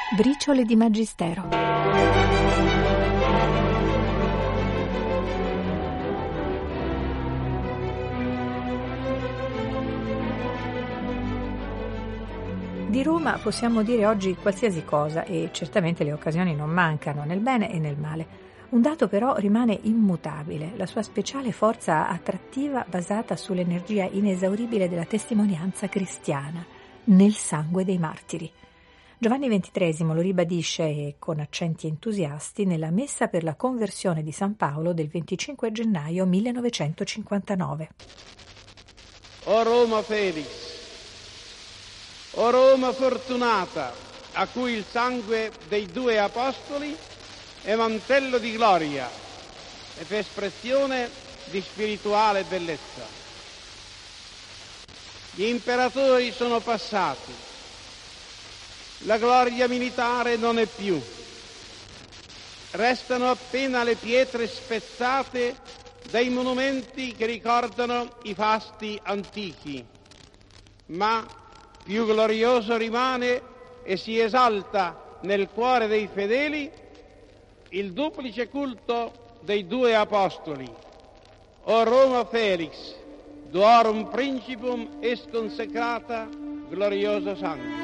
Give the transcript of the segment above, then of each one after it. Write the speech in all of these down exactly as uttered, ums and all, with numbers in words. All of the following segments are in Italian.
Briciole di Magistero. Di Roma possiamo dire oggi qualsiasi cosa e certamente le occasioni non mancano, nel bene e nel male. Un dato però rimane immutabile, la sua speciale forza attrattiva basata sull'energia inesauribile della testimonianza cristiana, nel sangue dei martiri. Giovanni ventitreesimo lo ribadisce e con accenti entusiasti nella messa per la conversione di San Paolo del venticinque gennaio millenovecentocinquantanove. O Roma Felix, o Roma fortunata, a cui il sangue dei due apostoli è mantello di gloria ed espressione di spirituale bellezza. Gli imperatori sono passati, la gloria militare non è più, restano appena le pietre spezzate dai monumenti che ricordano i fasti antichi, ma più glorioso rimane e si esalta nel cuore dei fedeli il duplice culto dei due apostoli. O Roma Felix, duorum principum est consecrata, glorioso sangue.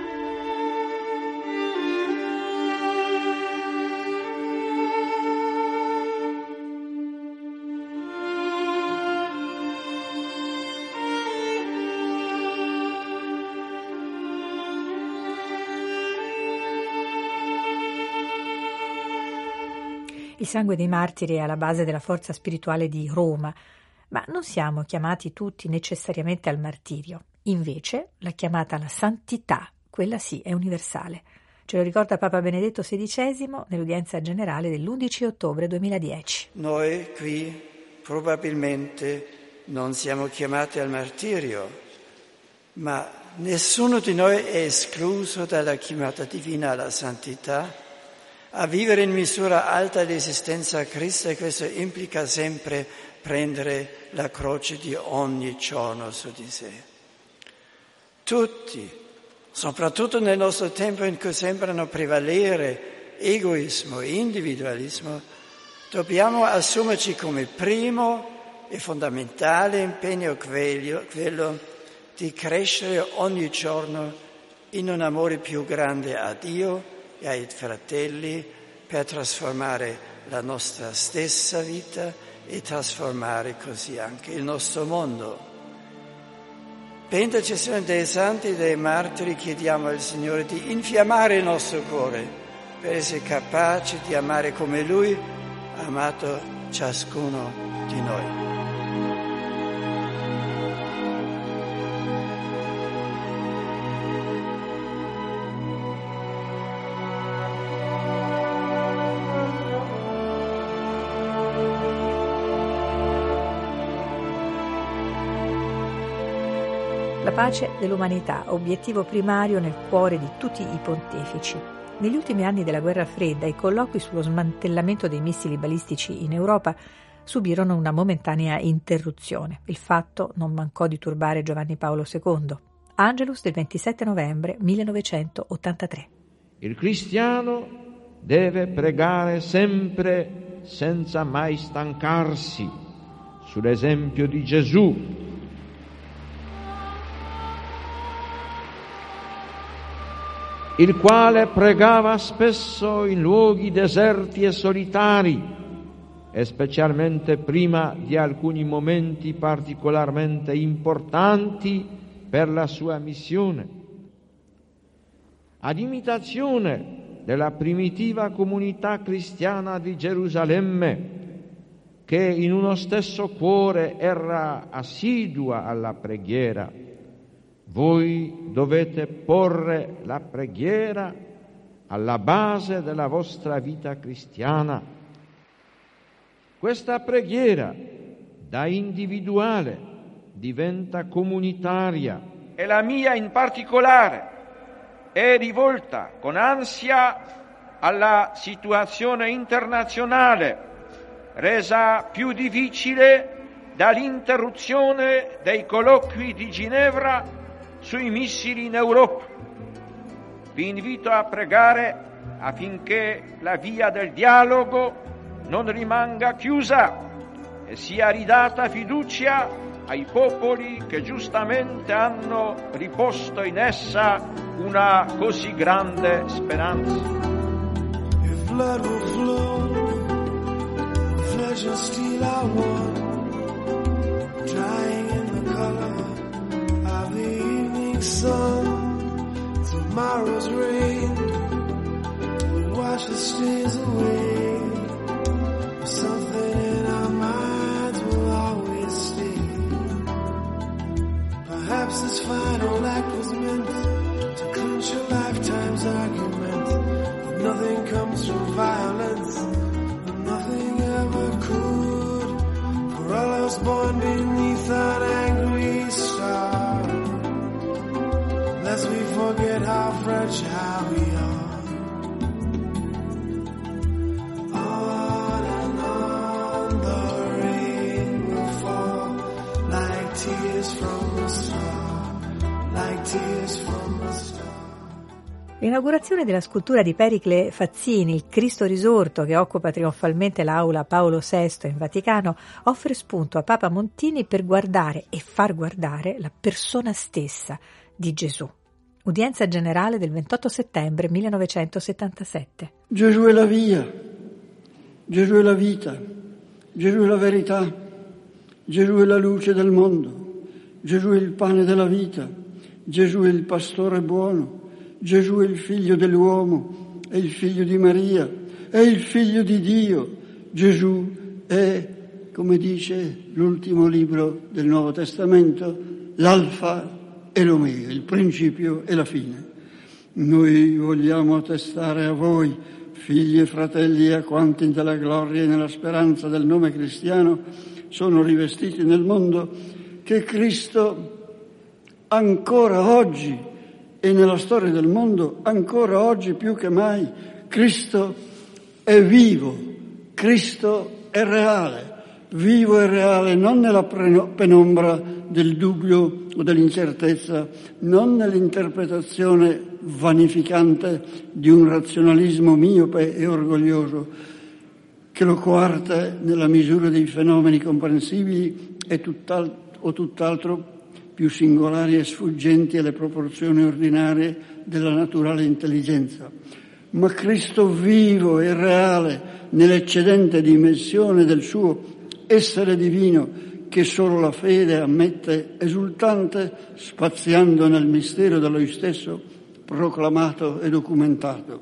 Il sangue dei martiri è alla base della forza spirituale di Roma, ma non siamo chiamati tutti necessariamente al martirio. Invece, la chiamata alla santità, quella sì, è universale. Ce lo ricorda Papa Benedetto sedicesimo nell'udienza generale dell'undici ottobre duemiladieci. Noi qui probabilmente non siamo chiamati al martirio, ma nessuno di noi è escluso dalla chiamata divina alla santità, a vivere in misura alta l'esistenza a Cristo, e questo implica sempre prendere la croce di ogni giorno su di sé. Tutti, soprattutto nel nostro tempo in cui sembrano prevalere egoismo e individualismo, dobbiamo assumerci come primo e fondamentale impegno quello, quello di crescere ogni giorno in un amore più grande a Dio e ai fratelli, per trasformare la nostra stessa vita e trasformare così anche il nostro mondo. Per intercessione dei santi e dei martiri chiediamo al Signore di infiammare il nostro cuore per essere capaci di amare come Lui ha amato ciascuno di noi. La pace dell'umanità, obiettivo primario nel cuore di tutti i pontefici. Negli ultimi anni della guerra fredda, i colloqui sullo smantellamento dei missili balistici in Europa subirono una momentanea interruzione. Il fatto non mancò di turbare Giovanni Paolo secondo. Angelus del ventisette novembre millenovecentottantatré. Il cristiano deve pregare sempre senza mai stancarsi, sull'esempio di Gesù, il quale pregava spesso in luoghi deserti e solitari, e specialmente prima di alcuni momenti particolarmente importanti per la sua missione. Ad imitazione della primitiva comunità cristiana di Gerusalemme, che in uno stesso cuore era assidua alla preghiera, voi dovete porre la preghiera alla base della vostra vita cristiana. Questa preghiera, da individuale, diventa comunitaria, e la mia in particolare è rivolta con ansia alla situazione internazionale, resa più difficile dall'interruzione dei colloqui di Ginevra sui missili in Europa. vi invito a pregare affinché la via del dialogo non rimanga chiusa e sia ridata fiducia ai popoli che giustamente hanno riposto in essa una così grande speranza. If blood will flow, flesh will steal our one, drying in the color of the evening sun. Tomorrow's rain will wash the stains away. Something in our minds will always stay. Perhaps this final act was meant to clinch a lifetime's argument. That nothing comes from violence, and nothing ever could. For all of us born beneath an angry star, lest we forget how fragile we are. L'inaugurazione della scultura di Pericle Fazzini, il Cristo risorto che occupa trionfalmente l'aula Paolo sesto in Vaticano, offre spunto a Papa Montini per guardare e far guardare la persona stessa di Gesù. Udienza generale del ventotto settembre millenovecentosettantasette. Gesù è la via, Gesù è la vita, Gesù è la verità, Gesù è la luce del mondo, Gesù è il pane della vita, Gesù è il pastore buono, Gesù è il figlio dell'uomo, è il figlio di Maria, è il figlio di Dio. Gesù è, come dice l'ultimo libro del Nuovo Testamento, l'alfa e l'omega, il principio e la fine. Noi vogliamo attestare a voi, figli e fratelli, e a quanti nella gloria e nella speranza del nome cristiano sono rivestiti nel mondo, che Cristo ancora oggi e nella storia del mondo, ancora oggi più che mai, Cristo è vivo, Cristo è reale, vivo e reale, non nella penombra del dubbio o dell'incertezza, non nell'interpretazione vanificante di un razionalismo miope e orgoglioso che lo coarta nella misura dei fenomeni comprensibili e tutt'al- o tutt'altro più singolari e sfuggenti alle proporzioni ordinarie della naturale intelligenza. Ma Cristo vivo e reale nell'eccedente dimensione del suo essere divino che solo la fede ammette esultante, spaziando nel mistero da lui stesso proclamato e documentato.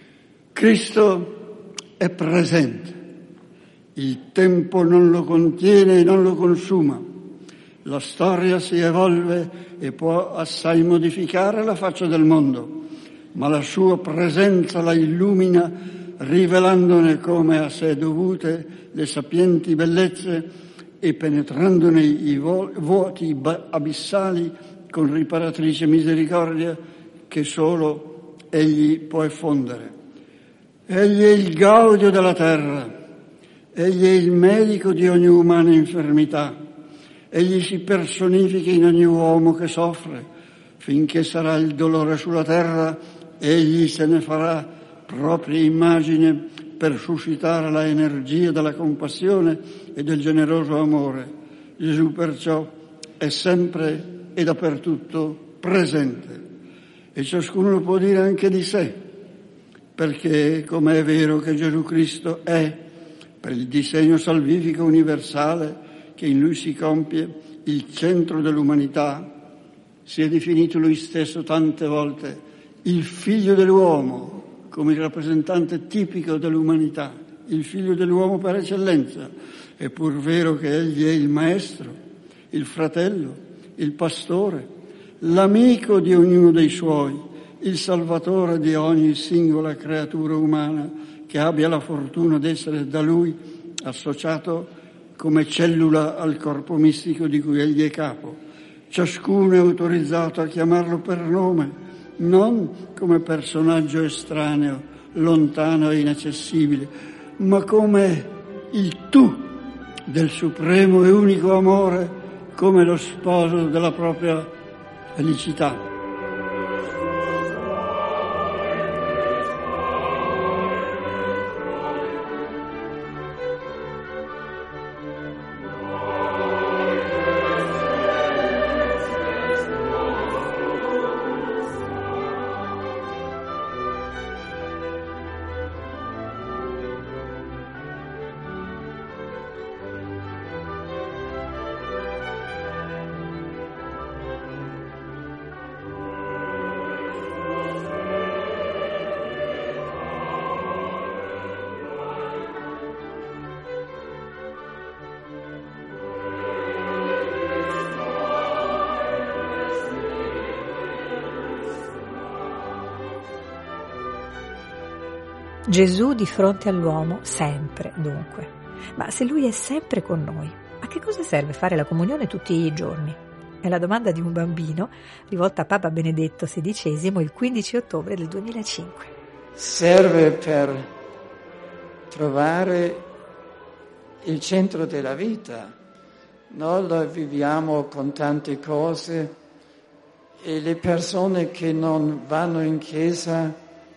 Cristo è presente, il tempo non lo contiene e non lo consuma. La storia si evolve e può assai modificare la faccia del mondo, ma la sua presenza la illumina, rivelandone come a sé dovute le sapienti bellezze e penetrandone i vuoti abissali con riparatrice misericordia che solo Egli può effondere. Egli è il gaudio della terra, Egli è il medico di ogni umana infermità. Egli si personifica in ogni uomo che soffre, finché sarà il dolore sulla terra, egli se ne farà propria immagine per suscitare la energia della compassione e del generoso amore. Gesù perciò è sempre e dappertutto presente e ciascuno può dire anche di sé, perché come è vero che Gesù Cristo è, per il disegno salvifico universale, che in lui si compie, il centro dell'umanità, si è definito lui stesso tante volte il figlio dell'uomo, come il rappresentante tipico dell'umanità, il figlio dell'uomo per eccellenza. È pur vero che egli è il maestro, il fratello, il pastore, l'amico di ognuno dei suoi, il salvatore di ogni singola creatura umana che abbia la fortuna d'essere da lui associato come cellula al corpo mistico di cui egli è capo. Ciascuno è autorizzato a chiamarlo per nome, non come personaggio estraneo, lontano e inaccessibile, ma come il tu del supremo e unico amore, come lo sposo della propria felicità. Gesù di fronte all'uomo, sempre, dunque. Ma se lui è sempre con noi, a che cosa serve fare la comunione tutti i giorni? È la domanda di un bambino rivolta a Papa Benedetto sedicesimo il quindici ottobre del duemilacinque. Serve per trovare il centro della vita. Noi lo viviamo con tante cose e le persone che non vanno in chiesa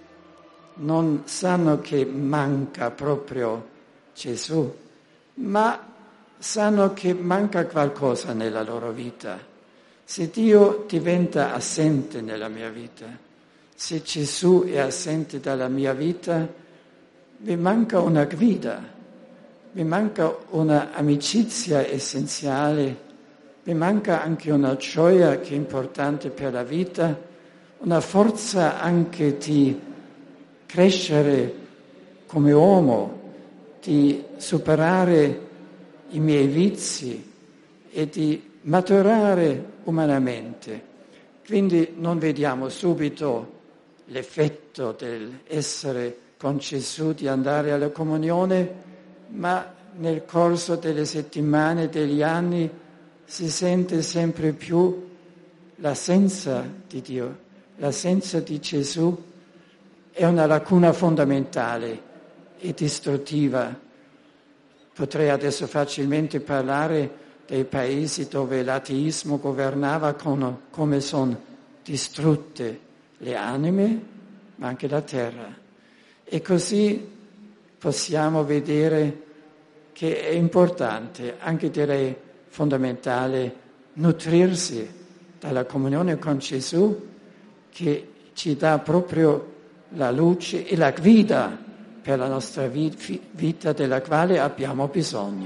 non sanno che manca proprio Gesù, ma sanno che manca qualcosa nella loro vita. Se Dio diventa assente nella mia vita, se Gesù è assente dalla mia vita, mi manca una guida, mi manca una amicizia essenziale, mi manca anche una gioia che è importante per la vita, una forza anche di crescere come uomo, di superare i miei vizi e di maturare umanamente. Quindi non vediamo subito l'effetto dell'essere con Gesù, di andare alla comunione, ma nel corso delle settimane, degli anni, si sente sempre più l'assenza di Dio, l'assenza di Gesù è una lacuna fondamentale e distruttiva. Potrei adesso facilmente parlare dei paesi dove l'ateismo governava, con, come sono distrutte le anime, ma anche la terra. E così possiamo vedere che è importante, anche direi fondamentale, nutrirsi dalla comunione con Gesù, che ci dà proprio la luce e la guida per la nostra vita della quale abbiamo bisogno.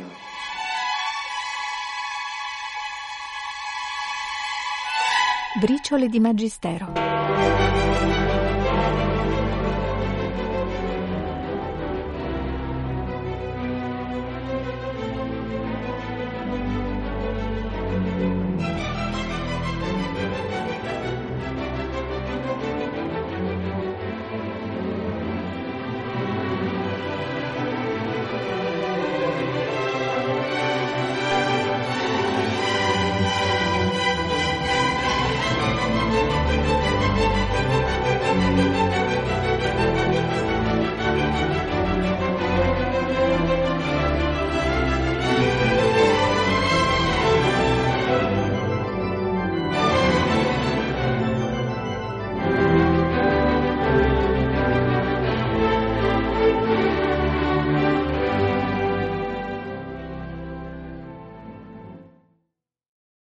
Briciole di Magistero.